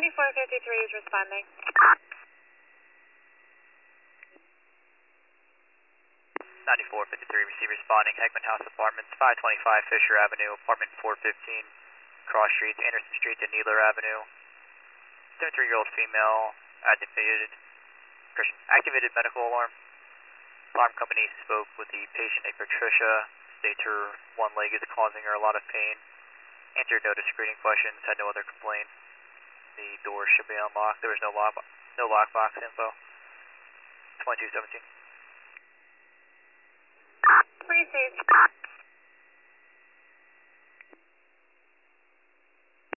2453 is responding. 9453, receive responding. Heckman House Apartments, 525 Fisher Avenue, apartment 415, cross streets, Anderson Street to Needler Avenue. 73-year-old female, activated medical alarm. Alarm company spoke with the patient, a Patricia, states her one leg is causing her a lot of pain. Answered no to screening questions, had no other complaint. The door should be unlocked. There was no lockbox info. 2217. Received.